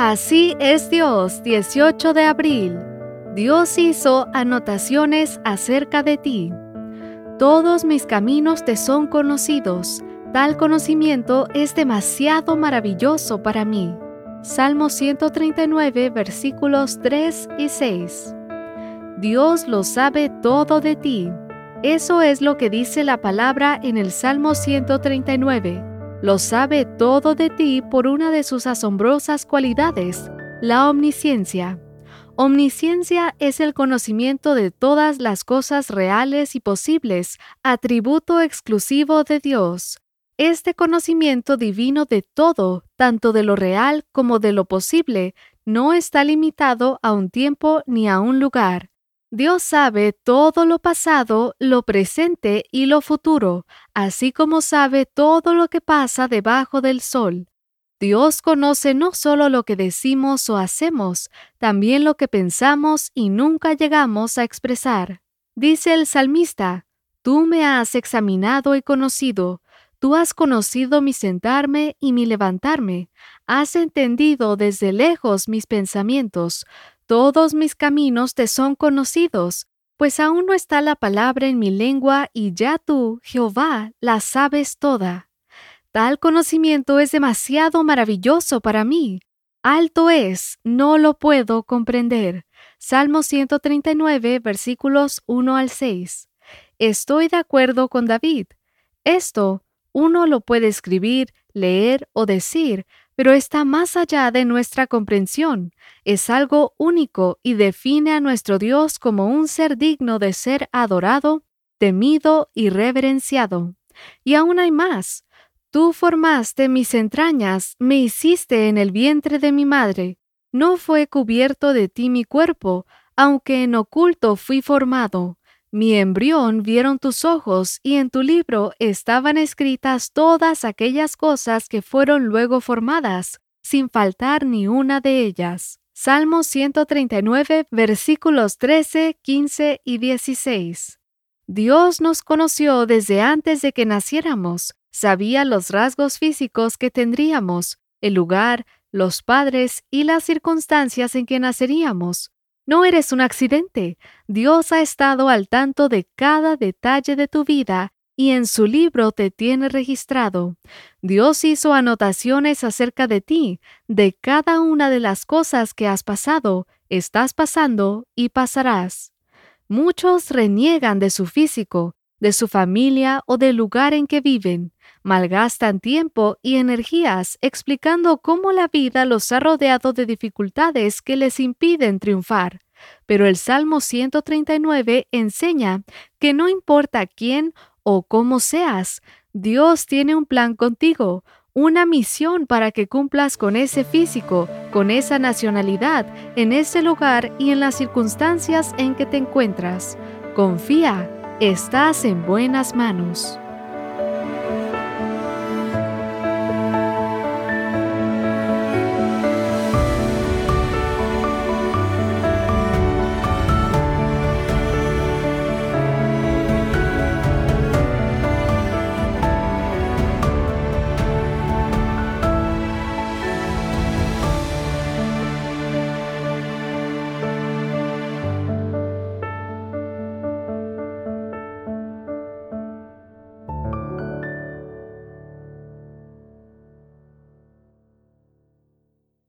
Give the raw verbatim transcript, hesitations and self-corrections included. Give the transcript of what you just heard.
Así es Dios, dieciocho de abril. Dios hizo anotaciones acerca de ti. Todos mis caminos te son conocidos. Tal conocimiento es demasiado maravilloso para mí. Salmo ciento treinta y nueve, versículos tres y seis. Dios lo sabe todo de ti. Eso es lo que dice la palabra en el Salmo ciento treinta y nueve. Lo sabe todo de ti por una de sus asombrosas cualidades, la omnisciencia. Omnisciencia es el conocimiento de todas las cosas reales y posibles, atributo exclusivo de Dios. Este conocimiento divino de todo, tanto de lo real como de lo posible, no está limitado a un tiempo ni a un lugar. Dios sabe todo lo pasado, lo presente y lo futuro, así como sabe todo lo que pasa debajo del sol. Dios conoce no solo lo que decimos o hacemos, también lo que pensamos y nunca llegamos a expresar. Dice el salmista: Tú me has examinado y conocido. Tú has conocido mi sentarme y mi levantarme. Has entendido desde lejos mis pensamientos. Todos mis caminos te son conocidos, pues aún no está la palabra en mi lengua y ya tú, Jehová, la sabes toda. Tal conocimiento es demasiado maravilloso para mí. Alto es, no lo puedo comprender. Salmo ciento treinta y nueve, versículos uno al seis. Estoy de acuerdo con David. Esto uno lo puede escribir, leer o decir, pero está más allá de nuestra comprensión. Es algo único y define a nuestro Dios como un ser digno de ser adorado, temido y reverenciado. Y aún hay más. Tú formaste mis entrañas, me hiciste en el vientre de mi madre. No fue cubierto de ti mi cuerpo, aunque en oculto fui formado. Mi embrión vieron tus ojos, y en tu libro estaban escritas todas aquellas cosas que fueron luego formadas, sin faltar ni una de ellas. Salmo ciento treinta y nueve, versículos trece, quince y dieciséis. Dios nos conoció desde antes de que naciéramos. Sabía los rasgos físicos que tendríamos, el lugar, los padres y las circunstancias en que naceríamos. No eres un accidente. Dios ha estado al tanto de cada detalle de tu vida y en su libro te tiene registrado. Dios hizo anotaciones acerca de ti, de cada una de las cosas que has pasado, estás pasando y pasarás. Muchos reniegan de su físico, de su familia o del lugar en que viven. Malgastan tiempo y energías explicando cómo la vida los ha rodeado de dificultades que les impiden triunfar. Pero el Salmo ciento treinta y nueve enseña que no importa quién o cómo seas, Dios tiene un plan contigo, una misión para que cumplas con ese físico, con esa nacionalidad, en ese lugar y en las circunstancias en que te encuentras. Confía, estás en buenas manos.